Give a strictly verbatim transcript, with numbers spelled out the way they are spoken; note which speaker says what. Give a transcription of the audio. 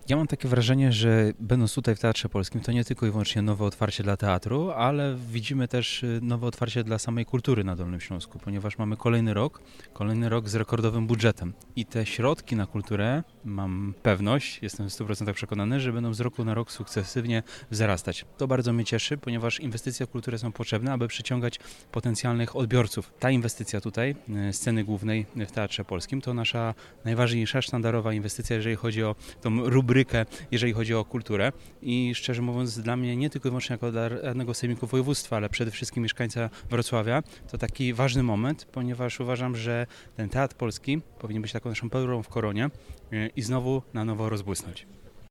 Speaker 1: Ja mam takie wrażenie, że będąc tutaj w Teatrze Polskim, to nie tylko i wyłącznie nowe otwarcie dla teatru, ale widzimy też y, nowe otwarcie dla samej kultury na Dolnym Śląsku, ponieważ mamy kolejny rok, kolejny rok z rekordowym budżetem. I te środki na kulturę, mam pewność, jestem w stu procentach przekonany, że będą z roku na rok sukcesywnie wzrastać. To bardzo mnie cieszy, ponieważ inwestycje w kulturę są potrzebne, aby przyciągać potencjalnych odbiorców. Ta inwestycja tutaj, y, sceny głównej w Teatrze Polskim, to nasza najważniejsza, sztandarowa inwestycja, jeżeli chodzi o tą rubrykę, jeżeli chodzi o kulturę. I szczerze mówiąc, dla mnie nie tylko i wyłącznie jako dla radnego sejmiku województwa, ale przede wszystkim mieszkańca Wrocławia, to taki ważny moment, ponieważ uważam, że ten Teatr Polski powinien być taką naszą perłą w koronie y, i znowu na nowo rozbłysnąć.